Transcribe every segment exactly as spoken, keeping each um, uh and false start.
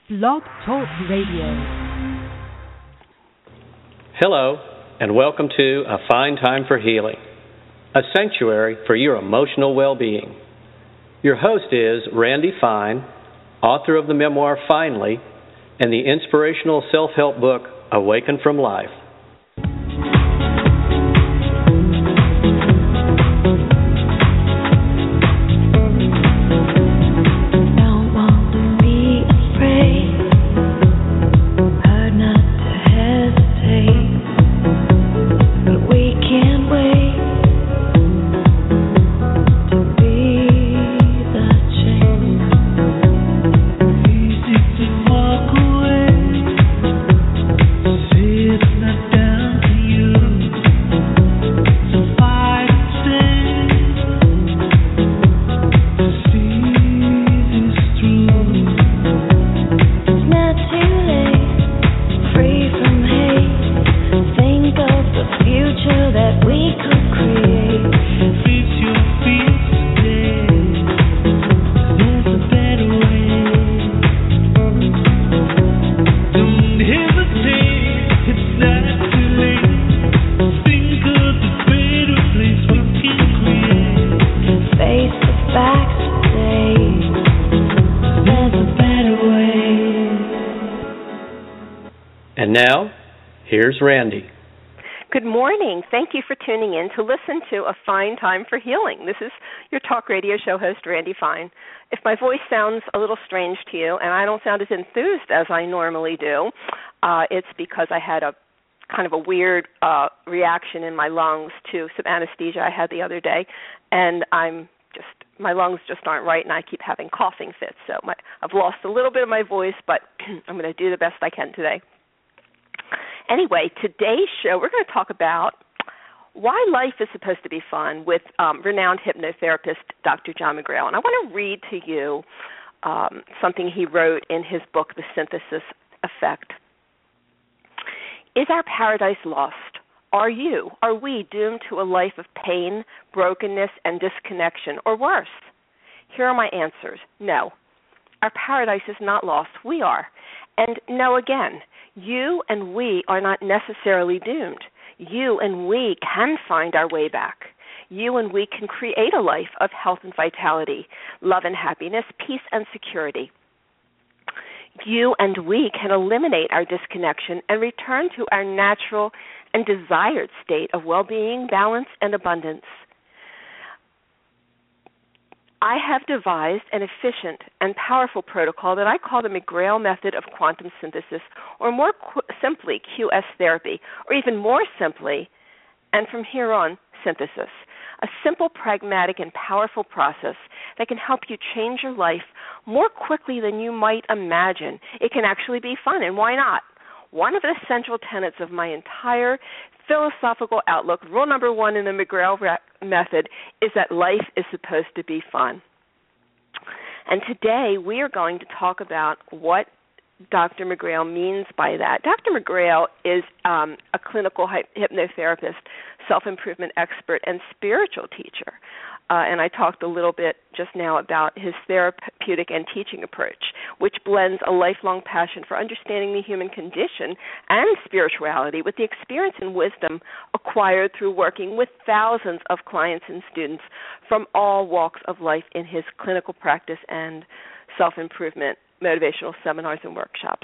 Blog Talk Radio. Hello, and welcome to A Fine Time for Healing, a sanctuary for your emotional well-being. Your host is Randy Fine, author of the memoir Finally, and the inspirational self-help book Awaken from Life. And now, here's Randy. Good morning. Thank you for tuning in to listen to A Fine Time for Healing. This is your talk radio show host, Randy Fine. If my voice sounds a little strange to you and I don't sound as enthused as I normally do, uh, it's because I had a kind of a weird uh, reaction in my lungs to some anesthesia I had the other day, and I'm just, my lungs just aren't right, and I keep having coughing fits. So my, I've lost a little bit of my voice, but I'm going to do the best I can today. Anyway, today's show, we're going to talk about why life is supposed to be fun with um, renowned hypnotherapist Doctor John McGrail. And I want to read to you um, something he wrote in his book, The Synthesis Effect. Is our paradise lost? Are you, are we doomed to a life of pain, brokenness, and disconnection, or worse? Here are my answers. No, our paradise is not lost. We are. And no again. You and we are not necessarily doomed. You and we can find our way back. You and we can create a life of health and vitality, love and happiness, peace and security. You and we can eliminate our disconnection and return to our natural and desired state of well-being, balance, and abundance. I have devised an efficient and powerful protocol that I call the McGrail method of quantum synthesis, or more qu- simply Q S therapy, or even more simply, and from here on, synthesis. A simple, pragmatic, and powerful process that can help you change your life more quickly than you might imagine. It can actually be fun, and why not? One of the central tenets of my entire philosophical outlook, rule number one in the McGrail method, is that life is supposed to be fun. And today we are going to talk about what Doctor McGrail means by that. Doctor McGrail is um, a clinical hypnotherapist, self-improvement expert, and spiritual teacher. Uh, and I talked a little bit just now about his therapeutic and teaching approach, which blends a lifelong passion for understanding the human condition and spirituality with the experience and wisdom acquired through working with thousands of clients and students from all walks of life in his clinical practice and self-improvement motivational seminars and workshops.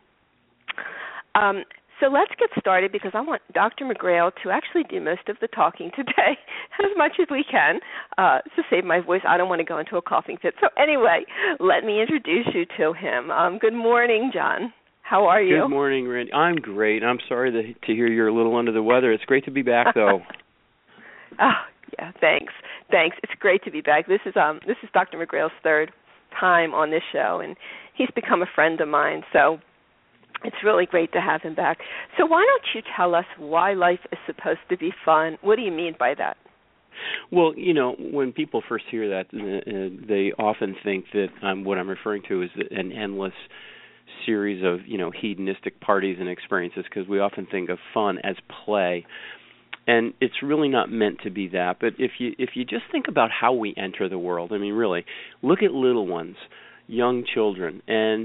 Um, so let's get started because I want Doctor McGrail to actually do most of the talking today as much as we can uh, to save my voice. I don't want to go into a coughing fit. So anyway, let me introduce you to him. Um, good morning, John. How are you? Good morning, Randy. I'm great. I'm sorry to, to hear you're a little under the weather. It's great to be back, though. Oh, yeah, thanks. Thanks. It's great to be back. This is um this is Doctor McGrail's third time on this show, and he's become a friend of mine, so it's really great to have him back. So why don't you tell us why life is supposed to be fun? What do you mean by that? Well, you know, when people first hear that, uh, they often think that um, what I'm referring to is an endless series of, you know, hedonistic parties and experiences, because we often think of fun as play. And it's really not meant to be that. But if you if you just think about how we enter the world, I mean, really, look at little ones, young children, and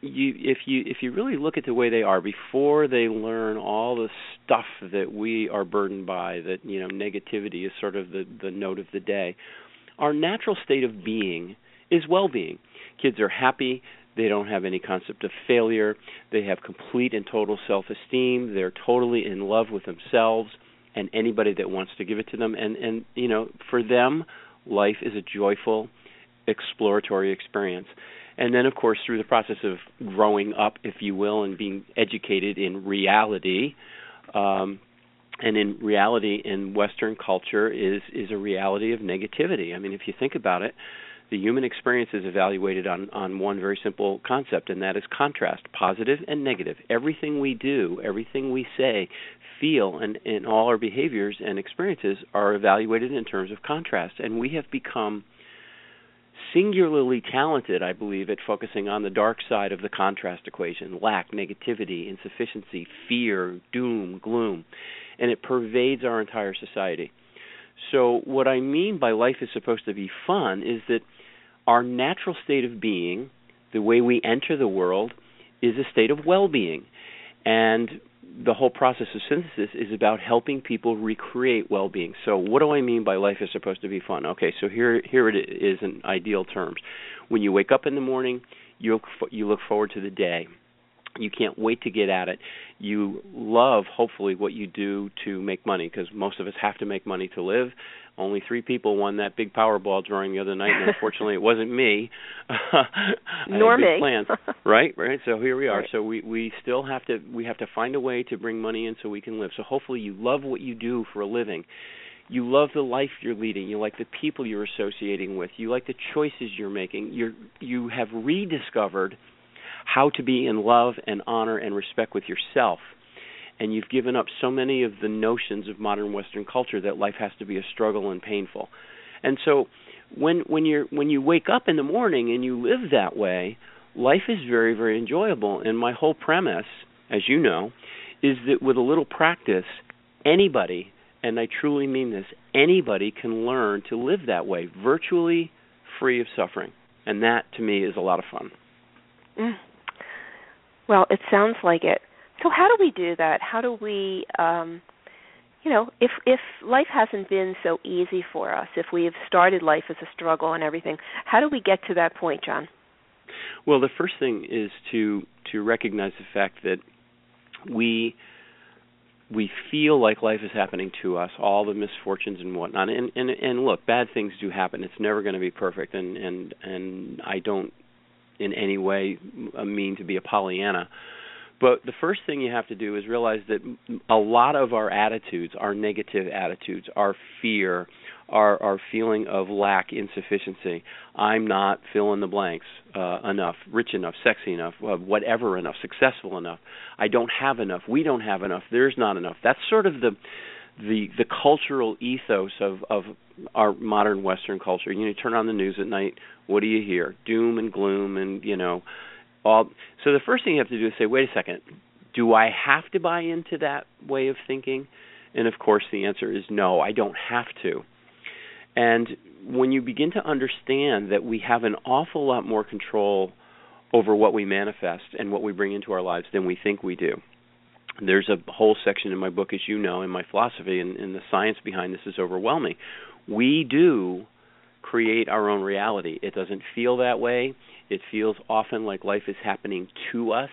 you, if you if you really look at the way they are before they learn all the stuff that we are burdened by, that you know negativity is sort of the, the note of the day, our natural state of being is well-being. Kids are happy. They don't have any concept of failure. They have complete and total self-esteem. They're totally in love with themselves and anybody that wants to give it to them. And, and you know, for them, life is a joyful, exploratory experience. And then, of course, through the process of growing up, if you will, and being educated in reality, um, and in reality in Western culture is, is a reality of negativity. I mean, if you think about it, the human experience is evaluated on, on one very simple concept, and that is contrast, positive and negative. Everything we do, everything we say, feel, and, and all our behaviors and experiences are evaluated in terms of contrast. And we have become singularly talented, I believe, at focusing on the dark side of the contrast equation: lack, negativity, insufficiency, fear, doom, gloom. And it pervades our entire society. So what I mean by life is supposed to be fun is that our natural state of being, the way we enter the world, is a state of well-being. And the whole process of synthesis is about helping people recreate well-being. So what do I mean by life is supposed to be fun? Okay, so here here it is in ideal terms. When you wake up in the morning, you look, you look forward to the day. You can't wait to get at it. You love, hopefully, what you do to make money, because most of us have to make money to live. Only three people won that big Powerball drawing the other night, and unfortunately it wasn't me. Nor me. Plans. Right, right. So here we are. Right. So we, we still have to we have to find a way to bring money in so we can live. So hopefully you love what you do for a living. You love the life you're leading. You like the people you're associating with. You like the choices you're making. You're you have rediscovered how to be in love and honor and respect with yourself. And you've given up so many of the notions of modern Western culture that life has to be a struggle and painful. And so when when you're when you wake up in the morning and you live that way, life is very, very enjoyable. And my whole premise, as you know, is that with a little practice, anybody, and I truly mean this, anybody can learn to live that way, virtually free of suffering. And that, to me, is a lot of fun. Mm. Well, it sounds like it. So how do we do that? How do we, um, you know, if if life hasn't been so easy for us, if we have started life as a struggle and everything, how do we get to that point, John? Well, the first thing is to to recognize the fact that we we feel like life is happening to us, all the misfortunes and whatnot. And and, and look, bad things do happen. It's never going to be perfect, and, and, and I don't in any way mean to be a Pollyanna. But the first thing you have to do is realize that a lot of our attitudes, our negative attitudes, our fear, our, our feeling of lack, insufficiency, I'm not fill in the blanks uh, enough, rich enough, sexy enough, uh, whatever enough, successful enough, I don't have enough, we don't have enough, there's not enough. That's sort of the the the cultural ethos of, of our modern Western culture. You know, you turn on the news at night, what do you hear? Doom and gloom and, you know, all. So the first thing you have to do is say, wait a second, do I have to buy into that way of thinking? And, of course, the answer is no, I don't have to. And when you begin to understand that we have an awful lot more control over what we manifest and what we bring into our lives than we think we do. There's a whole section in my book, as you know, in my philosophy, and, and the science behind this is overwhelming. We do create our own reality. It doesn't feel that way. It feels often like life is happening to us.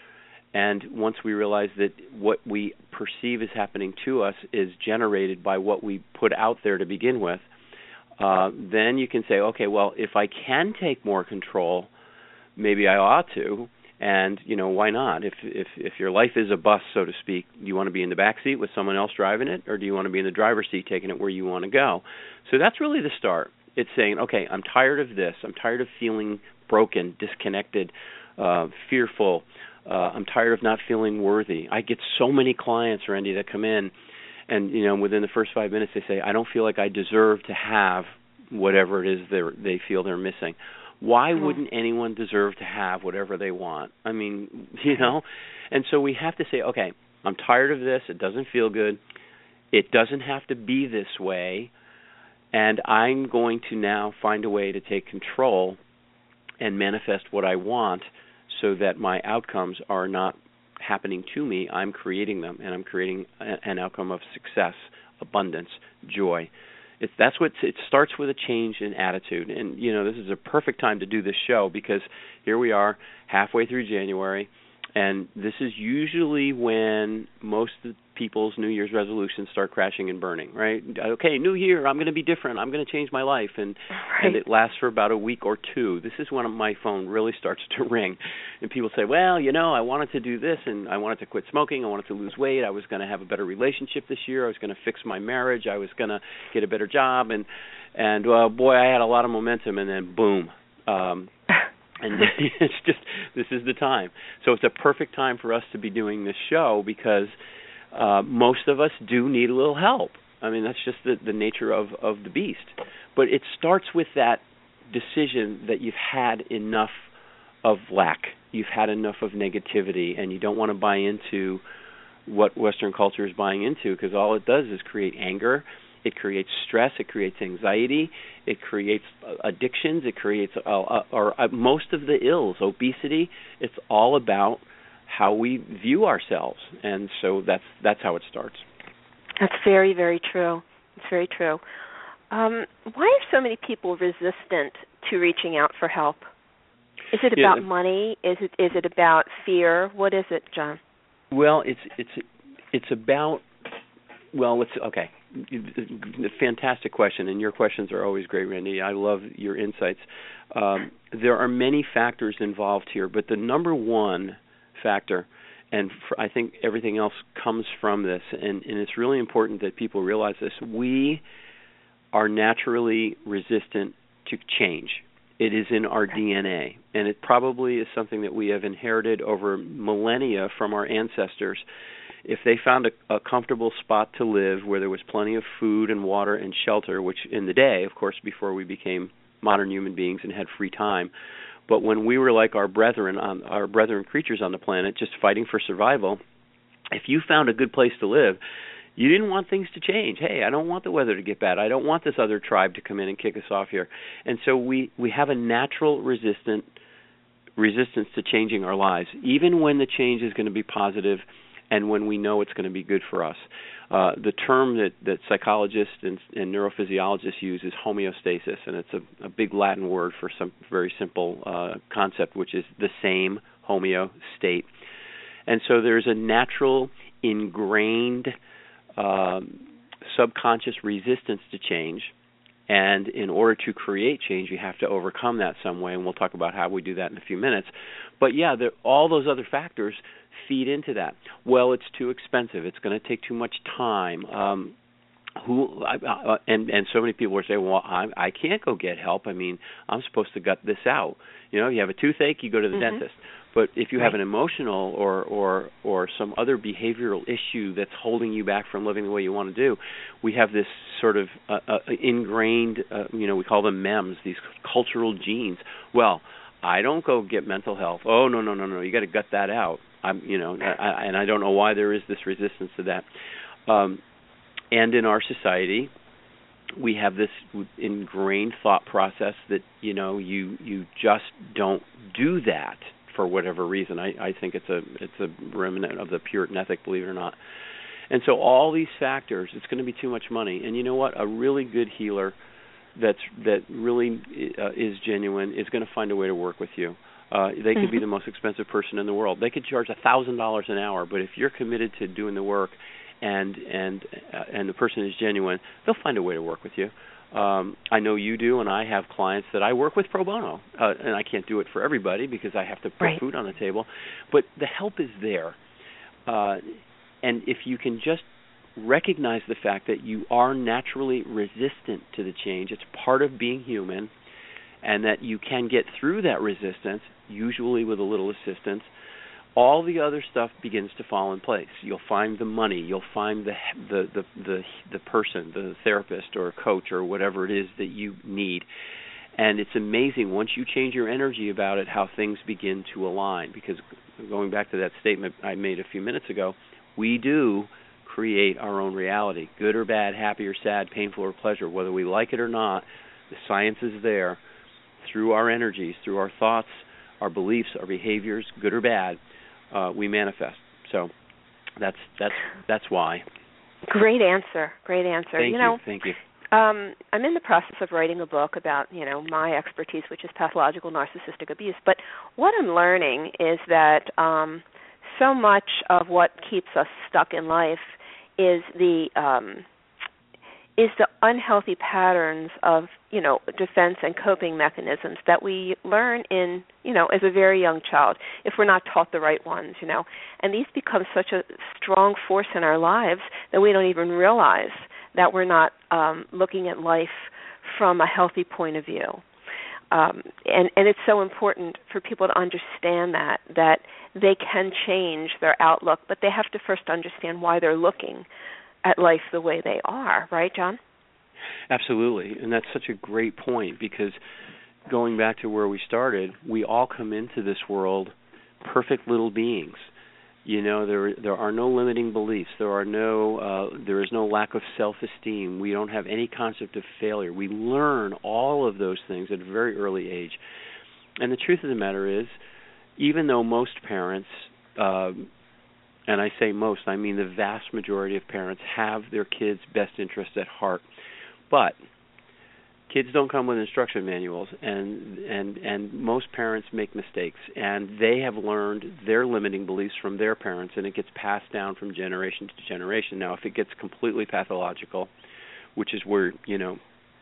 And once we realize that what we perceive is happening to us is generated by what we put out there to begin with, uh, then you can say, okay, well, if I can take more control, maybe I ought to. And, you know, why not? If if if your life is a bus, so to speak, do you want to be in the back seat with someone else driving it, or do you want to be in the driver's seat taking it where you want to go? So that's really the start. It's saying, okay, I'm tired of this. I'm tired of feeling broken, disconnected, uh, fearful. Uh, I'm tired of not feeling worthy. I get so many clients, Randy, that come in, and, you know, within the first five minutes they say, I don't feel like I deserve to have whatever it is they they feel they're missing. Why mm-hmm. wouldn't anyone deserve to have whatever they want? I mean, you know, and so we have to say, okay, I'm tired of this. It doesn't feel good. It doesn't have to be this way, and I'm going to now find a way to take control and manifest what I want so that my outcomes are not happening to me. I'm creating them, and I'm creating a, an outcome of success, abundance, joy. It's, that's what it starts with, a change in attitude. And, you know, this is a perfect time to do this show because here we are halfway through January, and this is usually when most of people's New Year's resolutions start crashing and burning, right? Okay, New Year, I'm going to be different. I'm going to change my life. And, right. and it lasts for about a week or two. This is when my phone really starts to ring. And people say, well, you know, I wanted to do this, and I wanted to quit smoking. I wanted to lose weight. I was going to have a better relationship this year. I was going to fix my marriage. I was going to get a better job. And, and uh, boy, I had a lot of momentum, and then boom. Um And it's just, this is the time. So it's a perfect time for us to be doing this show because uh, most of us do need a little help. I mean, that's just the, the nature of, of the beast. But it starts with that decision that you've had enough of lack. You've had enough of negativity, and you don't want to buy into what Western culture is buying into, because all it does is create anger. It creates stress. It creates anxiety. It creates addictions. It creates, uh, uh, or uh, most of the ills, obesity. It's all about how we view ourselves, and so that's that's how it starts. That's very, very true. It's very true. Um, why are so many people resistant to reaching out for help? Is it about yeah. money? Is it is it about fear? What is it, John? Well, it's it's it's about well, let's okay. Fantastic question, and your questions are always great, Randy. I love your insights. Um, there are many factors involved here, but the number one factor, and for, I think everything else comes from this, and, and it's really important that people realize this, we are naturally resistant to change. It is in our D N A, and it probably is something that we have inherited over millennia from our ancestors. If they found a, a comfortable spot to live where there was plenty of food and water and shelter, which in the day, of course, before we became modern human beings and had free time, but when we were like our brethren, on, our brethren creatures on the planet, just fighting for survival, if you found a good place to live, you didn't want things to change. Hey, I don't want the weather to get bad. I don't want this other tribe to come in and kick us off here. And so we, we have a natural resistant resistance to changing our lives, even when the change is going to be positive and when we know it's going to be good for us. Uh, the term that, that psychologists and, and neurophysiologists use is homeostasis, and it's a, a big Latin word for some very simple uh, concept, which is the same, homeo, state. And so there's a natural, ingrained, um, subconscious resistance to change, and in order to create change, you have to overcome that some way, and we'll talk about how we do that in a few minutes. But yeah, there, all those other factors feed into that. Well, it's too expensive. It's going to take too much time. Um, who I, uh, and and so many people are saying, well, I, I can't go get help. I mean, I'm supposed to gut this out. You know, you have a toothache, you go to the mm-hmm. dentist. But if you right. have an emotional or, or or some other behavioral issue that's holding you back from living the way you want to do, we have this sort of uh, uh, ingrained, uh, you know, we call them M E Ms, these cultural genes. Well, I don't go get mental health. Oh, no, no, no, no, you got to gut that out. I'm, you know, I, and I don't know why there is this resistance to that. Um, and in our society, we have this ingrained thought process that, you know, you you just don't do that for whatever reason. I, I think it's a it's a remnant of the Puritan ethic, believe it or not. And so all these factors, it's going to be too much money. And you know what? A really good healer that's that really uh, is genuine is going to find a way to work with you. Uh, they could mm-hmm. be the most expensive person in the world. They could charge a thousand dollars an hour, but if you're committed to doing the work, and and uh, and the person is genuine, they'll find a way to work with you. Um, I know you do, and I have clients that I work with pro bono, uh, and I can't do it for everybody because I have to put right. food on the table. But the help is there, uh, and if you can just recognize the fact that you are naturally resistant to the change, it's part of being human, and that you can get through that resistance, usually with a little assistance, all the other stuff begins to fall in place. You'll find the money, you'll find the the the the, the person, the therapist or coach or whatever it is that you need. And it's amazing once you change your energy about it how things begin to align. Because going back to that statement I made a few minutes ago, we do create our own reality, good or bad, happy or sad, painful or pleasure, whether we like it or not. The science is there. Through our energies, through our thoughts, our beliefs, our behaviors, good or bad, uh, we manifest. So that's that's that's why. Great answer. Great answer. Thank you know, you. Thank you. Um, I'm in the process of writing a book about, you know, my expertise, which is pathological narcissistic abuse. But what I'm learning is that um, so much of what keeps us stuck in life is the um, is the unhealthy patterns of, you know, defense and coping mechanisms that we learn in, you know, as a very young child, if we're not taught the right ones, you know. And these become such a strong force in our lives that we don't even realize that we're not um, looking at life from a healthy point of view. Um, and, and it's so important for people to understand that, that they can change their outlook, but they have to first understand why they're looking at life the way they are. Right, John? Absolutely. And that's such a great point, because going back to where we started, we all come into this world perfect little beings. You know, there there are no limiting beliefs. There are no uh, there is no lack of self-esteem. We don't have any concept of failure. We learn all of those things at a very early age. And the truth of the matter is, even though most parents, uh, and I say most, I mean the vast majority of parents, have their kids' best interests at heart, but kids don't come with instruction manuals, and, and and most parents make mistakes, and they have learned their limiting beliefs from their parents, and it gets passed down from generation to generation. Now, if it gets completely pathological, which is where, you know,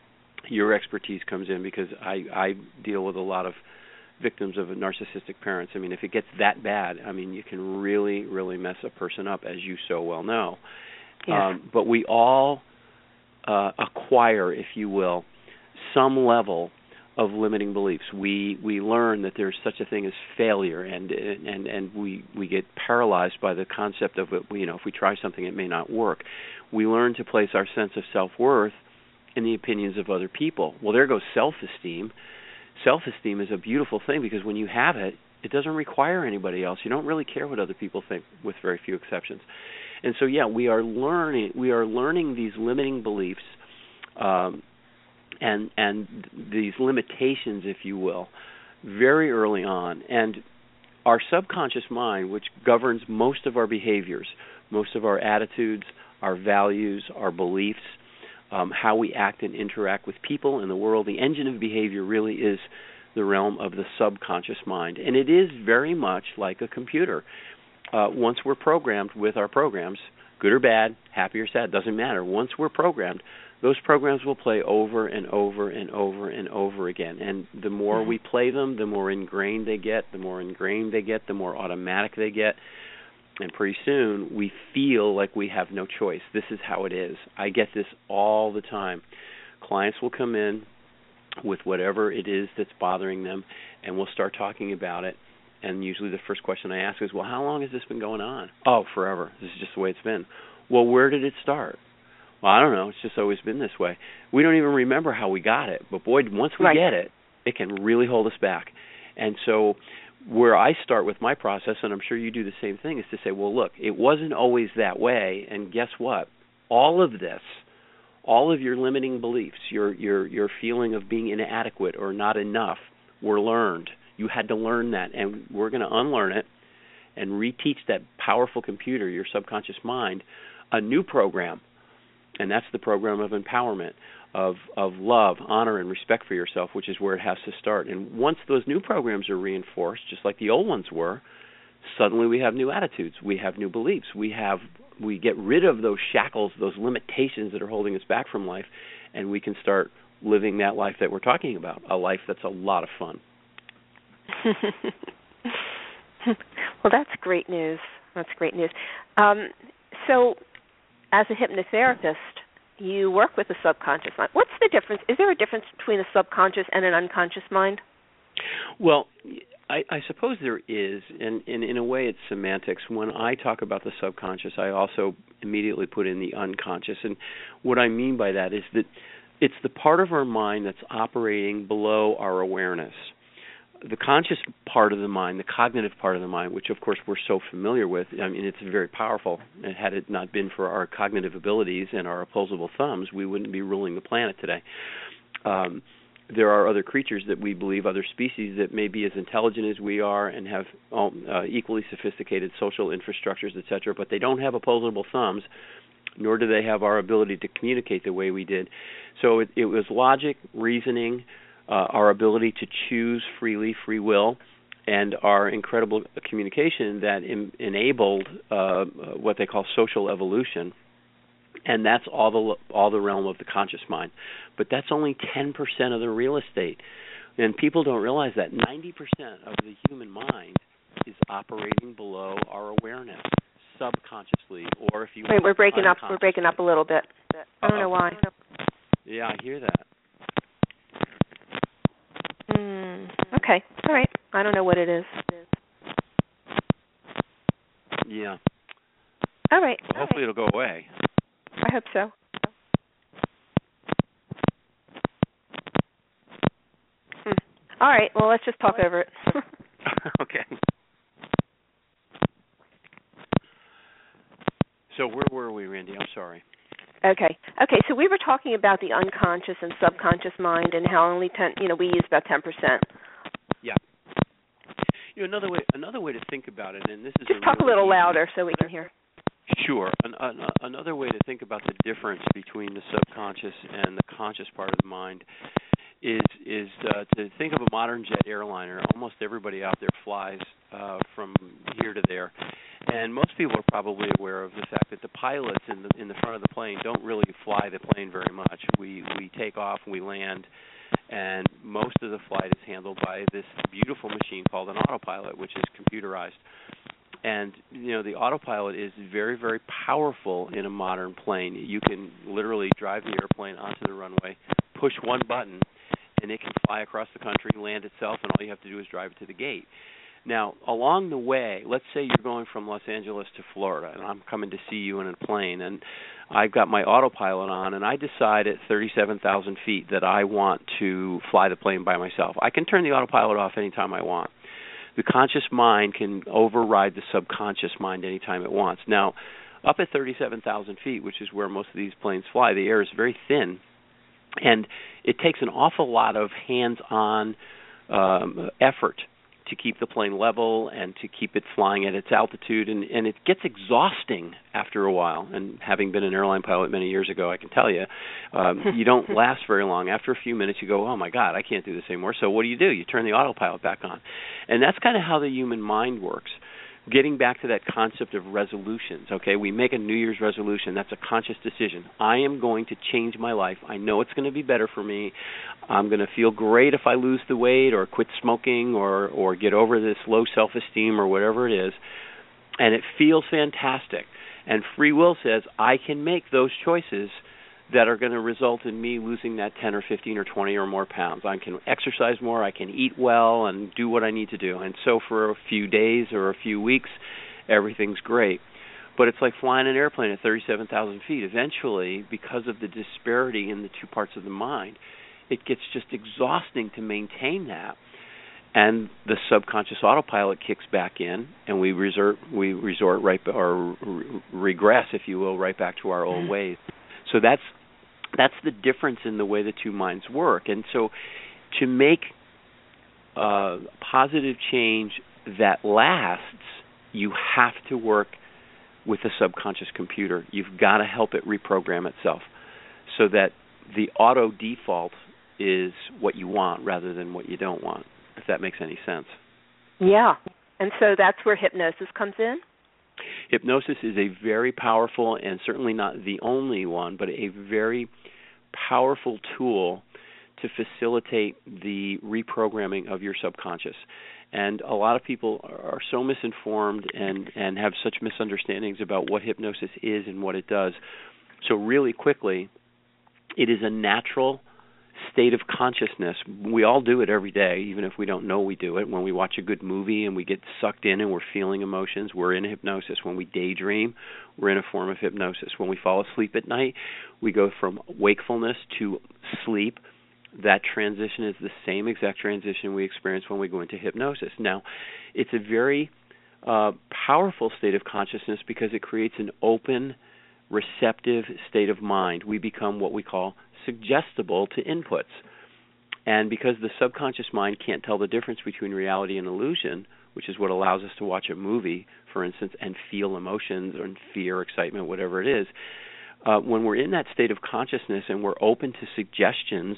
your expertise comes in, because I, I deal with a lot of victims of narcissistic parents. I mean, if it gets that bad, I mean, you can really, really mess a person up, as you so well know. Yeah. Um, but we all uh, acquire, if you will, some level of limiting beliefs. We we learn that there's such a thing as failure, and and and we we get paralyzed by the concept of it. You know, if we try something, it may not work. We learn to place our sense of self-worth in the opinions of other people. Well, there goes self-esteem. Self-esteem is a beautiful thing, because when you have it, it doesn't require anybody else. You don't really care what other people think, with very few exceptions. And so, yeah, we are learning we are learning these limiting beliefs. Um, and and these limitations, if you will, very early on. And our subconscious mind, which governs most of our behaviors, most of our attitudes, our values, our beliefs, um, how we act and interact with people in the world, the engine of behavior really is the realm of the subconscious mind. And it is very much like a computer. Uh, once we're programmed with our programs, good or bad, happy or sad, doesn't matter. Once we're programmed, those programs will play over and over and over and over again. And the more mm-hmm. we play them, the more ingrained they get. The more ingrained they get, the more automatic they get. And pretty soon, we feel like we have no choice. This is how it is. I get this all the time. Clients will come in with whatever it is that's bothering them, and we'll start talking about it. And usually the first question I ask is, well, how long has this been going on? Oh, forever. This is just the way it's been. Well, where did it start? Well, I don't know. It's just always been this way. We don't even remember how we got it. But, boy, once we right. get it, it can really hold us back. And so where I start with my process, and I'm sure you do the same thing, is to say, well, look, it wasn't always that way. And guess what? All of this, all of your limiting beliefs, your your your feeling of being inadequate or not enough were learned. You had to learn that. And we're going to unlearn it and reteach that powerful computer, your subconscious mind, a new program. And that's the program of empowerment, of of love, honor, and respect for yourself, which is where it has to start. And once those new programs are reinforced, just like the old ones were, suddenly we have new attitudes, we have new beliefs, we have we get rid of those shackles, those limitations that are holding us back from life, and we can start living that life that we're talking about, a life that's a lot of fun. Well, that's great news. That's great news. Um, so, as a hypnotherapist, you work with the subconscious mind. What's the difference? Is there a difference between a subconscious and an unconscious mind? Well, I, I suppose there is, and, and in a way it's semantics. When I talk about the subconscious, I also immediately put in the unconscious. And what I mean by that is that it's the part of our mind that's operating below our awareness. The conscious part of the mind, the cognitive part of the mind, which of course we're so familiar with, I mean, it's very powerful. And had it not been for our cognitive abilities and our opposable thumbs, we wouldn't be ruling the planet today. Um, there are other creatures that we believe, other species that may be as intelligent as we are and have um, uh, equally sophisticated social infrastructures, et cetera, but they don't have opposable thumbs, nor do they have our ability to communicate the way we did. So it, it was logic, reasoning, uh, our ability to choose freely, free will, and our incredible communication that em- enabled uh, what they call social evolution. And that's all the all the realm of the conscious mind. But that's only ten percent of the real estate. And people don't realize that ninety percent of the human mind is operating below our awareness, subconsciously, or if you Wait, we're breaking up. We're breaking up a little bit. I don't know why. Yeah, I hear that. Mm, okay. All right. I don't know what it is. Yeah. All right. Well, hopefully it'll go away. I hope so. Hmm. All right. Well, let's just talk over it. Okay. So where were we, Randy? I'm sorry. Okay. Okay. So we were talking about the unconscious and subconscious mind, and how only ten. You know, we use about ten percent. Yeah. You know, another way. Another way to think about it, and this is just a talk really a little easy, louder so we can hear. Sure. An, an, another way to think about the difference between the subconscious and the conscious part of the mind is is uh, to think of a modern jet airliner. Almost everybody out there flies uh, from here to there, and most people are probably aware of the fact that the pilots in the in the front of the plane don't really fly the plane very much. We we take off, we land, and most of the flight is handled by this beautiful machine called an autopilot, which is computerized. And, you know, the autopilot is very, very powerful in a modern plane. You can literally drive the airplane onto the runway, push one button, and it can fly across the country, land itself, and all you have to do is drive it to the gate. Now, along the way, let's say you're going from Los Angeles to Florida, and I'm coming to see you in a plane, and I've got my autopilot on, and I decide at thirty-seven thousand feet that I want to fly the plane by myself. I can turn the autopilot off anytime I want. The conscious mind can override the subconscious mind anytime it wants. Now, up at thirty-seven thousand feet, which is where most of these planes fly, the air is very thin, and it takes an awful lot of hands-on um, effort to keep the plane level and to keep it flying at its altitude, and, and it gets exhausting after a while. And having been an airline pilot many years ago, I can tell you, um, you don't last very long. After a few minutes, you go, oh, my God, I can't do this anymore. So what do you do? You turn the autopilot back on. And that's kind of how the human mind works. Getting back to that concept of resolutions, okay, we make a New Year's resolution. That's a conscious decision. I am going to change my life. I know it's going to be better for me. I'm going to feel great if I lose the weight or quit smoking or, or get over this low self-esteem or whatever it is. And it feels fantastic. And free will says I can make those choices that are going to result in me losing that ten or fifteen or twenty or more pounds. I can exercise more, I can eat well, and do what I need to do. And so for a few days or a few weeks, everything's great. But it's like flying an airplane at thirty-seven thousand feet. Eventually, because of the disparity in the two parts of the mind, it gets just exhausting to maintain that. And the subconscious autopilot kicks back in, and we resort, we resort right, or regress, if you will, right back to our old ways. So that's that's the difference in the way the two minds work. And so to make uh, positive change that lasts, you have to work with the subconscious computer. You've got to help it reprogram itself so that the auto default is what you want rather than what you don't want, if that makes any sense. Yeah. And so that's where hypnosis comes in? Hypnosis is a very powerful, and certainly not the only one, but a very powerful tool to facilitate the reprogramming of your subconscious. And a lot of people are so misinformed and, and have such misunderstandings about what hypnosis is and what it does. So really quickly, it is a natural state of consciousness. We all do it every day, even if we don't know we do it. When we watch a good movie and we get sucked in and we're feeling emotions, we're in hypnosis. When we daydream, we're in a form of hypnosis. When we fall asleep at night, we go from wakefulness to sleep. That transition is the same exact transition we experience when we go into hypnosis. Now, it's a very uh, powerful state of consciousness because it creates an open, receptive state of mind. We become what we call suggestible to inputs. And because the subconscious mind can't tell the difference between reality and illusion, which is what allows us to watch a movie, for instance, and feel emotions or fear, excitement, whatever it is, uh, when we're in that state of consciousness and we're open to suggestions,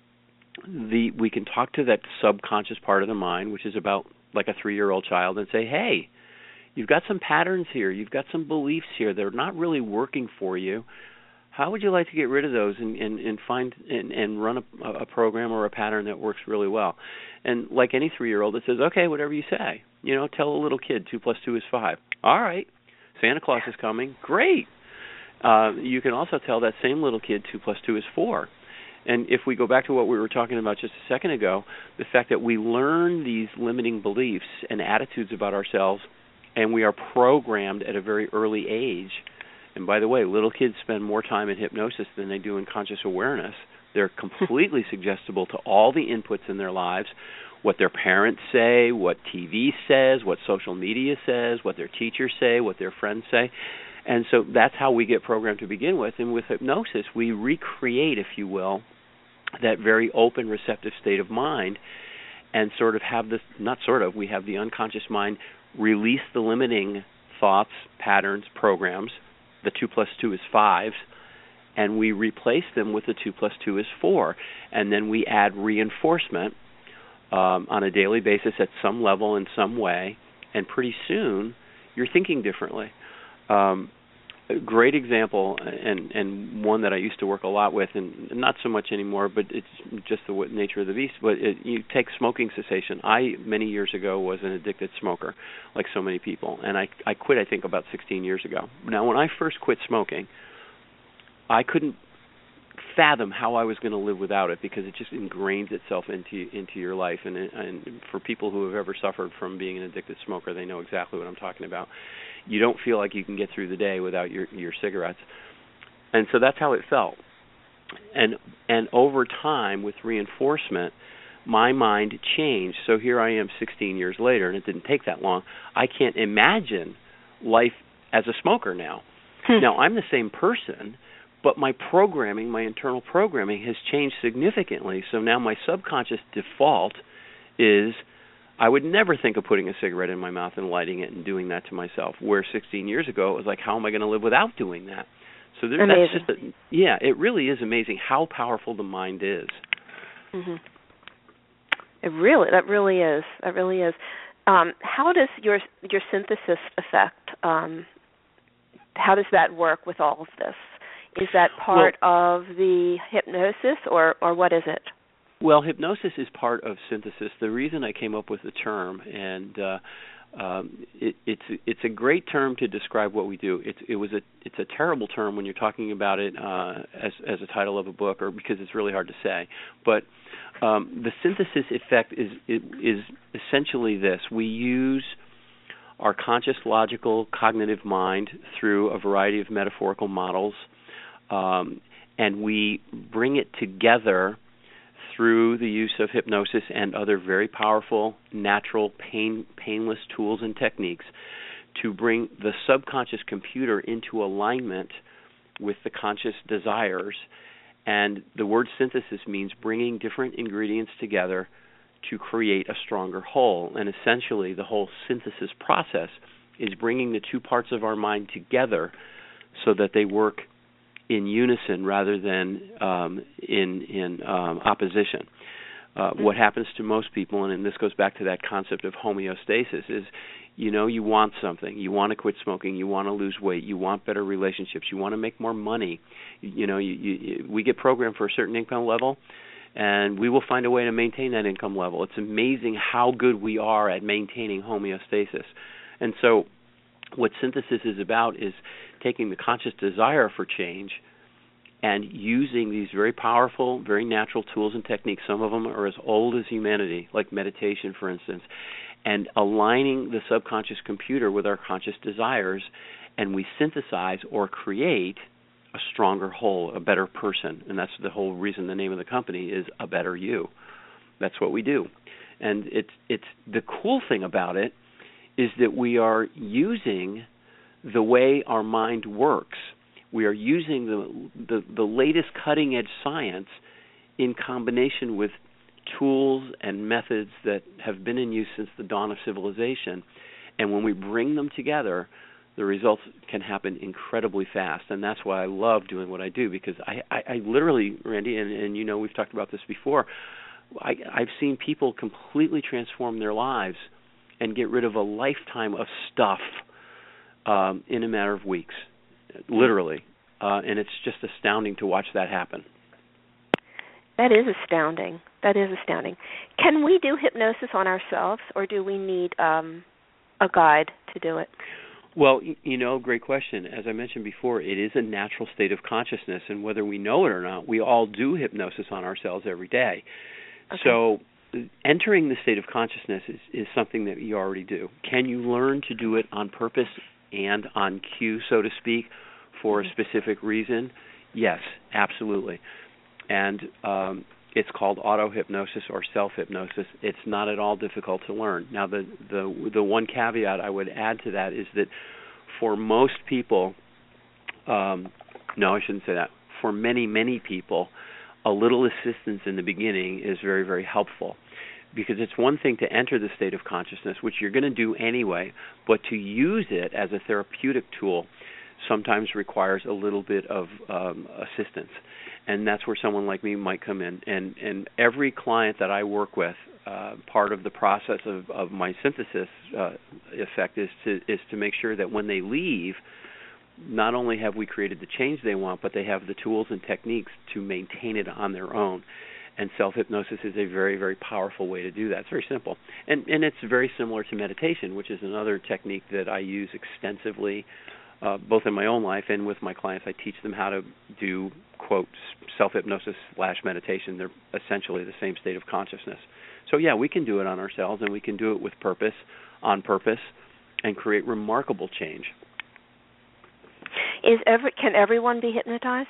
the we can talk to that subconscious part of the mind, which is about like a three-year-old child, and say, hey, you've got some patterns here, you've got some beliefs here that are not really working for you. How would you like to get rid of those and, and, and find and, and run a, a program or a pattern that works really well? And like any three-year-old, it says, okay, whatever you say. You know, tell a little kid two plus two is five. All right, Santa Claus is coming. Great. Uh, you can also tell that same little kid two plus two is four. And if we go back to what we were talking about just a second ago, the fact that we learn these limiting beliefs and attitudes about ourselves, and we are programmed at a very early age. And by the way, little kids spend more time in hypnosis than they do in conscious awareness. They're completely suggestible to all the inputs in their lives, what their parents say, what T V says, what social media says, what their teachers say, what their friends say. And so that's how we get programmed to begin with. And with hypnosis, we recreate, if you will, that very open, receptive state of mind and sort of have this, not sort of, we have the unconscious mind release the limiting thoughts, patterns, programs. The two plus two is five, and we replace them with the two plus two is four. And then we add reinforcement um, on a daily basis at some level in some way, and pretty soon you're thinking differently. Um, a great example, and, and one that I used to work a lot with, and not so much anymore, but it's just the nature of the beast, but it, you take smoking cessation. I, many years ago, was an addicted smoker, like so many people, and I, I quit, I think, about sixteen years ago. Now, when I first quit smoking, I couldn't fathom how I was going to live without it because it just ingrains itself into into your life. And, and for people who have ever suffered from being an addicted smoker, they know exactly what I'm talking about. You don't feel like you can get through the day without your, your cigarettes. And so that's how it felt. And and over time, with reinforcement, my mind changed. So here I am sixteen years later, and it didn't take that long. I can't imagine life as a smoker now. Now, I'm the same person, but my programming, my internal programming has changed significantly. So now my subconscious default is I would never think of putting a cigarette in my mouth and lighting it and doing that to myself, where sixteen years ago it was like, how am I going to live without doing that? So there, that's just a, yeah, it really is amazing how powerful the mind is. Mm-hmm. It really, that really is. That really is. Um, how does your your synthesis effect? Um, how does that work with all of this? Is that part well, of the hypnosis, or or what is it? Well, hypnosis is part of synthesis. The reason I came up with the term, and uh, um, it, it's it's a great term to describe what we do. It's it was a it's a terrible term when you're talking about it uh, as as a title of a book, or because it's really hard to say. But um, the synthesis effect is is essentially this: we use our conscious, logical, cognitive mind through a variety of metaphorical models, um, and we bring it together through the use of hypnosis and other very powerful, natural, pain, painless tools and techniques to bring the subconscious computer into alignment with the conscious desires. And the word synthesis means bringing different ingredients together to create a stronger whole. And essentially, the whole synthesis process is bringing the two parts of our mind together so that they work in unison rather than um, in in um, opposition. Uh, mm-hmm. What happens to most people, and, and this goes back to that concept of homeostasis, is you know you want something, you want to quit smoking, you want to lose weight, you want better relationships, you want to make more money. You, you know, you, you, we get programmed for a certain income level, and we will find a way to maintain that income level. It's amazing how good we are at maintaining homeostasis. And so what synthesis is about is taking the conscious desire for change and using these very powerful, very natural tools and techniques. Some of them are as old as humanity, like meditation, for instance, and aligning the subconscious computer with our conscious desires, and we synthesize or create a stronger whole, a better person. And that's the whole reason the name of the company is A Better You. That's what we do. And it's it's the cool thing about it is that we are using the way our mind works. We are using the, the the latest cutting-edge science in combination with tools and methods that have been in use since the dawn of civilization. And when we bring them together, the results can happen incredibly fast. And that's why I love doing what I do, because I, I, I literally, Randy, and, and you know we've talked about this before, I, I've seen people completely transform their lives and get rid of a lifetime of stuff um, in a matter of weeks, literally. Uh, and it's just astounding to watch that happen. That is astounding. That is astounding. Can we do hypnosis on ourselves, or do we need um, a guide to do it? Well, you know, great question. As I mentioned before, it is a natural state of consciousness, and whether we know it or not, we all do hypnosis on ourselves every day. Okay. So entering the state of consciousness is, is something that you already do. Can you learn to do it on purpose and on cue, so to speak, for mm-hmm. a specific reason? Yes, absolutely. And um, it's called auto-hypnosis or self-hypnosis. It's not at all difficult to learn. Now, the, the the one caveat I would add to that is that for most people, um, no, I shouldn't say that. For many, many people, a little assistance in the beginning is very, very helpful, because it's one thing to enter the state of consciousness, which you're going to do anyway, but to use it as a therapeutic tool sometimes requires a little bit of um, assistance. And that's where someone like me might come in. And, and every client that I work with, uh, part of the process of, of my synthesis uh, effect is to is to make sure that when they leave, not only have we created the change they want, but they have the tools and techniques to maintain it on their own. And self-hypnosis is a very, very powerful way to do that. It's very simple. And, and it's very similar to meditation, which is another technique that I use extensively, uh, both in my own life and with my clients. I teach them how to do, quote, self-hypnosis slash meditation. They're essentially the same state of consciousness. So, yeah, we can do it on ourselves, and we can do it with purpose, on purpose, and create remarkable change. Is every, can everyone be hypnotized?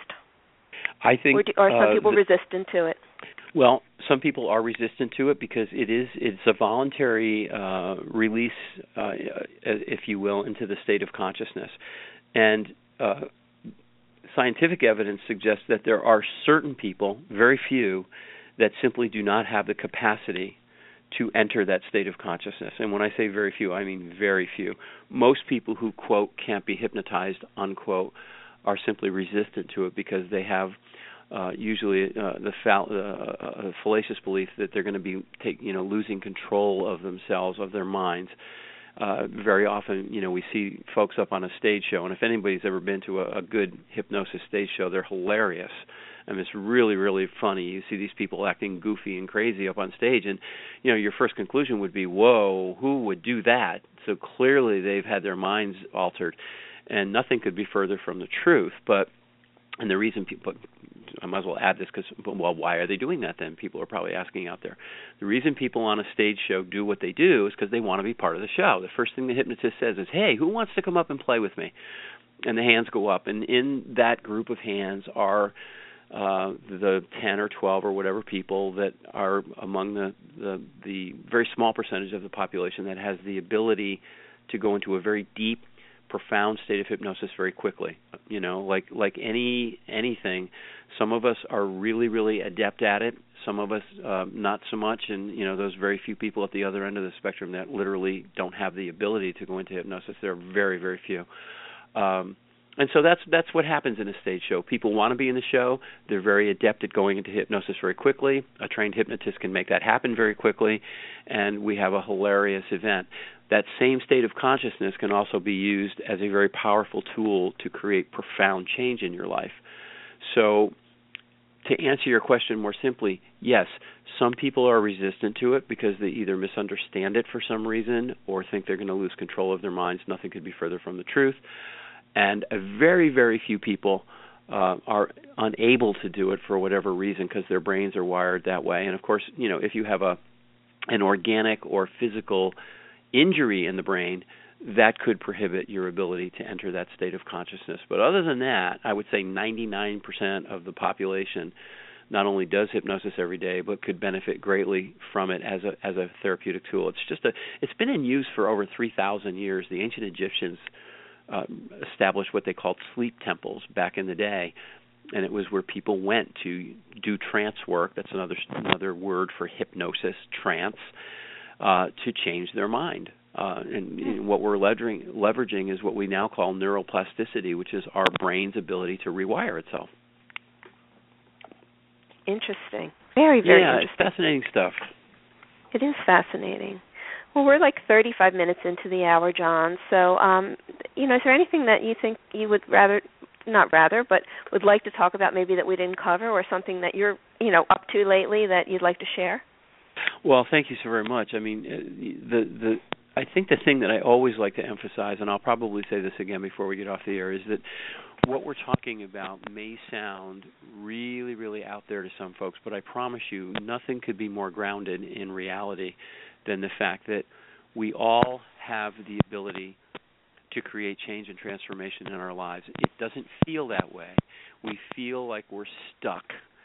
I think, or, do, or are some uh, people the, resistant to it? Well, some people are resistant to it because it is it's a voluntary uh, release, uh, if you will, into the state of consciousness. And uh, scientific evidence suggests that there are certain people, very few, that simply do not have the capacity to enter that state of consciousness. And when I say very few, I mean very few. Most people who, quote, can't be hypnotized, unquote, are simply resistant to it because they have uh, usually uh, the fall- uh, fallacious belief that they're going to be take, you know, losing control of themselves, of their minds. Uh, very often, you know, we see folks up on a stage show, and if anybody's ever been to a, a good hypnosis stage show, they're hilarious. I mean, it's really, really funny. You see these people acting goofy and crazy up on stage, and, you know, your first conclusion would be, whoa, who would do that? So clearly they've had their minds altered, and nothing could be further from the truth. But, and the reason people, I might as well add this because, well, why are they doing that then? People are probably asking out there. The reason people on a stage show do what they do is because they want to be part of the show. The first thing the hypnotist says is, hey, who wants to come up and play with me? And the hands go up, and in that group of hands are Uh, the ten or twelve or whatever people that are among the, the the very small percentage of the population that has the ability to go into a very deep, profound state of hypnosis very quickly. You know, like like any anything, some of us are really, really adept at it. Some of us uh, not so much, and you know, those very few people at the other end of the spectrum that literally don't have the ability to go into hypnosis. There are very, very few. Um, And so that's that's what happens in a stage show. People want to be in the show. They're very adept at going into hypnosis very quickly. A trained hypnotist can make that happen very quickly, and we have a hilarious event. That same state of consciousness can also be used as a very powerful tool to create profound change in your life. So to answer your question more simply, yes, some people are resistant to it because they either misunderstand it for some reason or think they're going to lose control of their minds. Nothing could be further from the truth. And a very, very few people uh, are unable to do it for whatever reason because their brains are wired that way. And, of course, you know, if you have a an organic or physical injury in the brain, that could prohibit your ability to enter that state of consciousness. But other than that, I would say ninety-nine percent of the population not only does hypnosis every day, but could benefit greatly from it as a as a therapeutic tool. It's just a it's been in use for over three thousand years. The ancient Egyptians Uh, established what they called sleep temples back in the day, and it was where people went to do trance work. That's another another word for hypnosis, trance, uh, to change their mind. Uh, and, and what we're leveraging, leveraging is what we now call neuroplasticity, which is our brain's ability to rewire itself. Interesting. Very, very yeah, interesting. It's fascinating stuff. It is fascinating. Well, we're like thirty-five minutes into the hour, John. So, um, you know, is there anything that you think you would rather, not rather, but would like to talk about maybe that we didn't cover, or something that you're, you know, up to lately that you'd like to share? Well, thank you so very much. I mean, the the I think the thing that I always like to emphasize, and I'll probably say this again before we get off the air, is that what we're talking about may sound really, really out there to some folks, but I promise you nothing could be more grounded in reality than the fact that we all have the ability to create change and transformation in our lives. It doesn't feel that way. We feel like we're stuck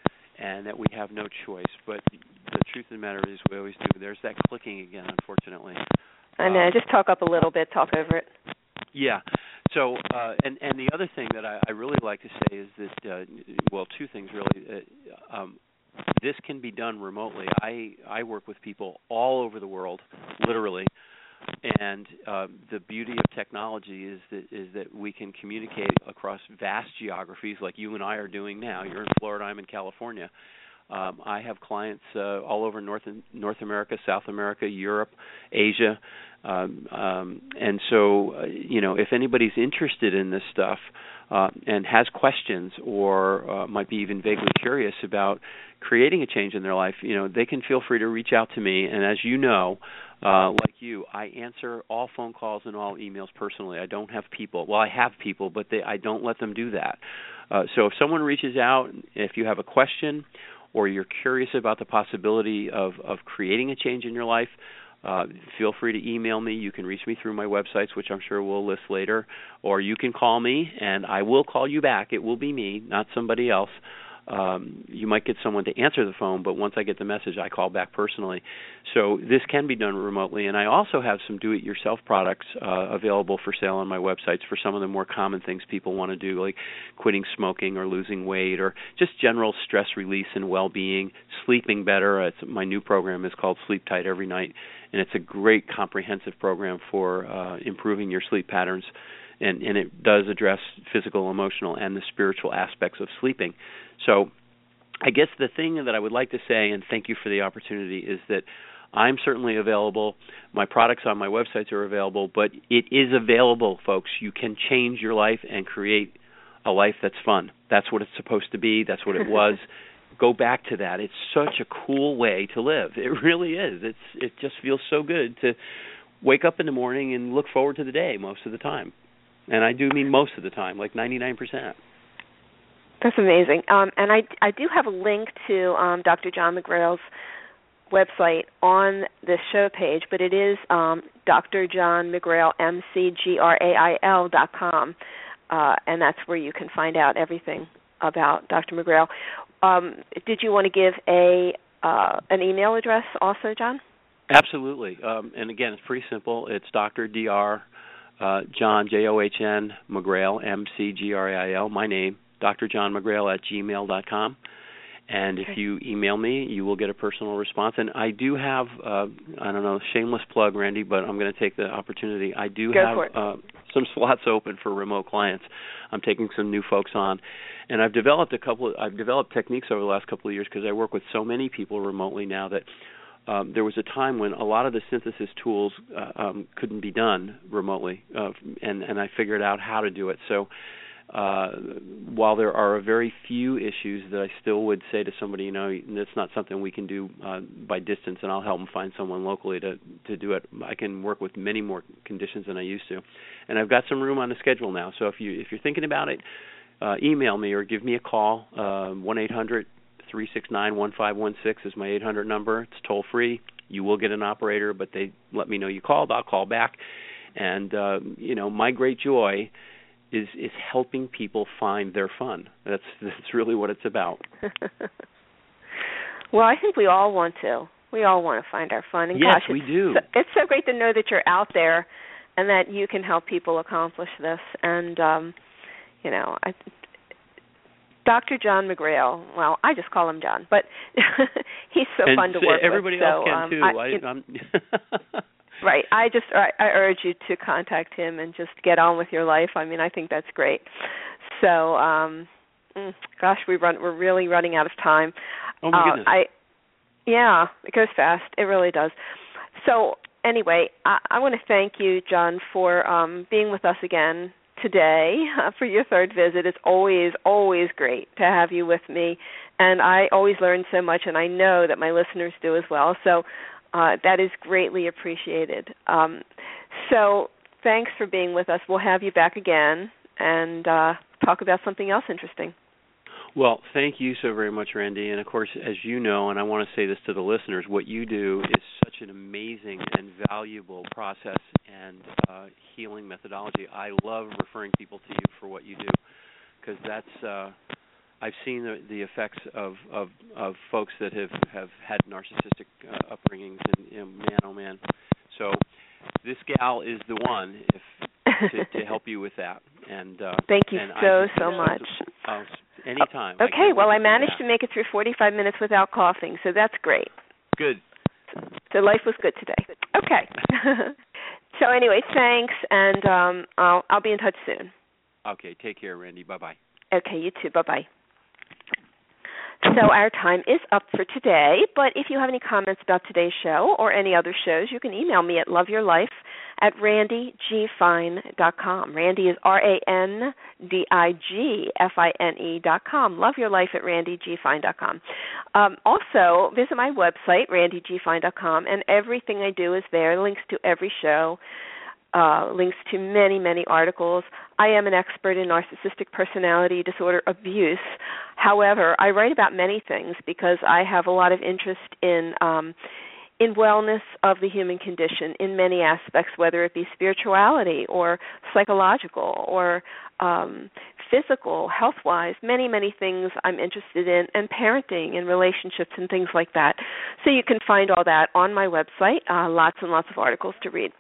and that we have no choice, but the truth of the matter is we always do. There's that clicking again, unfortunately. I know. Um, just talk up a little bit. Talk over it. Yeah. So, uh, and, and the other thing that I, I really like to say is that, uh, well, two things really. Uh, um, this can be done remotely. I, I work with people all over the world, literally, and uh, the beauty of technology is that is that we can communicate across vast geographies like you and I are doing now. You're in Florida, I'm in California. Um, I have clients uh, all over North North America, South America, Europe, Asia, um, um, and so uh, you know, if anybody's interested in this stuff uh, and has questions or uh, might be even vaguely curious about creating a change in their life, you know, they can feel free to reach out to me. And as you know, uh, like you, I answer all phone calls and all emails personally. I don't have people. Well, I have people, but they, I don't let them do that. Uh, so if someone reaches out, if you have a question or you're curious about the possibility of, of creating a change in your life, uh, feel free to email me. You can reach me through my websites, which I'm sure we'll list later, or you can call me, and I will call you back. It will be me, not somebody else. Um, you might get someone to answer the phone, but once I get the message, I call back personally. So this can be done remotely, and I also have some do-it-yourself products uh, available for sale on my websites for some of the more common things people want to do, like quitting smoking or losing weight or just general stress release and well-being, sleeping better. It's, my new program is called Sleep Tight Every Night, and it's a great comprehensive program for uh, improving your sleep patterns, and, and it does address physical, emotional, and the spiritual aspects of sleeping. So I guess the thing that I would like to say, and thank you for the opportunity, is that I'm certainly available. My products on my websites are available, but it is available, folks. You can change your life and create a life that's fun. That's what it's supposed to be. That's what it was. Go back to that. It's such a cool way to live. It really is. It's it just feels so good to wake up in the morning and look forward to the day most of the time. And I do mean most of the time, like ninety-nine percent. That's amazing. Um, and I, I do have a link to um, Doctor John McGrail's website on this show page, but it is um, Doctor John McGrail, M C G R A I L dot com, uh, and that's where you can find out everything about Doctor McGrail. Um, did you want to give a uh, an email address also, John? Absolutely. Um, and again, it's pretty simple. It's Doctor D R Uh, John, J O H N, McGrail, M C G R A I L, my name, Doctor John McGrail at gmail dot com. And okay. If you email me, you will get a personal response. And I do have, uh, I don't know, shameless plug, Randy, but I'm going to take the opportunity. I do Go have uh, some slots open for remote clients. I'm taking some new folks on. And I've developed a couple of, I've developed techniques over the last couple of years because I work with so many people remotely now that Um, there was a time when a lot of the synthesis tools uh, um, couldn't be done remotely, uh, and, and I figured out how to do it. So uh, while there are a very few issues that I still would say to somebody, you know, that's not something we can do uh, by distance, and I'll help them find someone locally to, to do it. I can work with many more conditions than I used to. And I've got some room on the schedule now. So if, you, if you're thinking about it, uh, email me or give me a call, uh, one eight hundred three six nine one five one six is my eight hundred number. It's toll free. You will get an operator, but they let me know you called. I'll call back. And uh, you know, my great joy is is helping people find their fun. That's that's really what it's about. Well, I think we all want to. We all want to find our fun. And yes, gosh, we do. So, it's so great to know that you're out there and that you can help people accomplish this. And um, you know, I. Doctor John McGrail. Well, I just call him John, but he's so and fun to work everybody with. Everybody else so, can um, too. I, I, it, I'm right. I just I, I urge you to contact him and just get on with your life. I mean, I think that's great. So, um, gosh, we run. We're really running out of time. Oh my uh, goodness. I yeah, it goes fast. It really does. So anyway, I, I want to thank you, John, for um, being with us again today uh, for your third visit. It's always, always great to have you with me, and I always learn so much, and I know that my listeners do as well, so uh, that is greatly appreciated. Um, so thanks for being with us. We'll have you back again and uh, talk about something else interesting. Well, thank you so very much, Randy. And, of course, as you know, and I want to say this to the listeners, what you do is such an amazing and valuable process and uh, healing methodology. I love referring people to you for what you do because that's uh, I've seen the, the effects of, of, of folks that have, have had narcissistic uh, upbringings, and you know, man, oh, man. So this gal is the one if, to, to help you with that. And uh, Thank you and so, I, so much. Uh, anytime. Okay, I well, I managed that. to make it through forty-five minutes without coughing, so that's great. Good. So life was good today. Okay. So anyway, thanks, and um, I'll, I'll be in touch soon. Okay, take care, Randy. Bye-bye. Okay, you too. Bye-bye. So our time is up for today, but if you have any comments about today's show or any other shows, you can email me at loveyourlife at randy g fine dot com. Randy is R A N D I G F I N E dot com. Loveyourlife at randy g fine dot com. Um, also, visit my website, randy g fine dot com, and everything I do is there, links to every show, Uh, links to many, many articles. I am an expert in narcissistic personality disorder abuse. However, I write about many things because I have a lot of interest in um, in wellness of the human condition in many aspects, whether it be spirituality or psychological or um, physical, health-wise, many, many things I'm interested in, and parenting and relationships and things like that. So you can find all that on my website, uh, lots and lots of articles to read.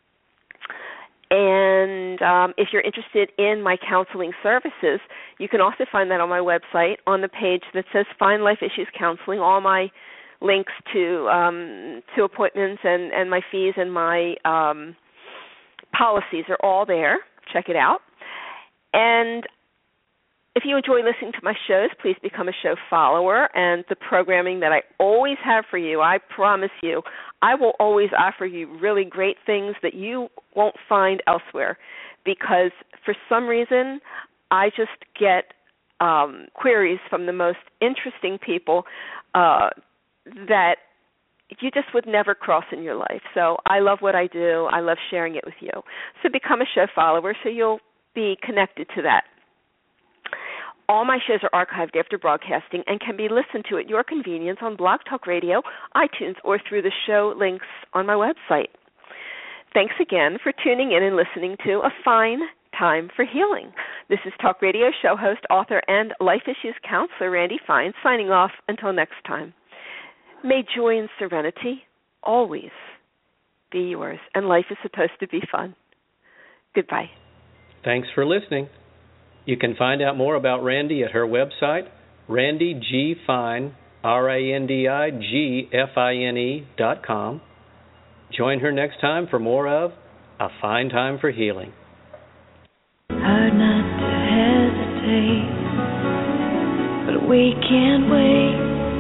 And um, if you're interested in my counseling services, you can also find that on my website on the page that says Find Life Issues Counseling. All my links to um, to appointments and, and my fees and my um, policies are all there. Check it out. And if you enjoy listening to my shows, please become a show follower. And the programming that I always have for you, I promise you, I will always offer you really great things that you won't find elsewhere, because for some reason I just get um, queries from the most interesting people uh, that you just would never cross in your life. So I love what I do. I love sharing it with you. So become a show follower so you'll be connected to that. All my shows are archived after broadcasting and can be listened to at your convenience on Blog Talk Radio, iTunes, or through the show links on my website. Thanks again for tuning in and listening to A Fine Time for Healing. This is Talk Radio show host, author, and life issues counselor Randy Fine, signing off until next time. May joy and serenity always be yours, and life is supposed to be fun. Goodbye. Thanks for listening. You can find out more about Randy at her website, Randy G. Fine, R A N D I G F I N E dot com. Join her next time for more of A Fine Time for Healing. Hard not to hesitate, but we can't wait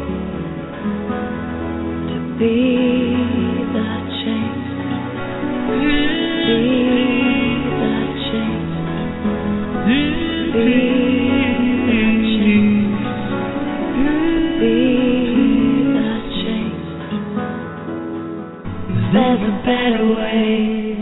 to be the change, be the change, be the change, be the change. There's a better way.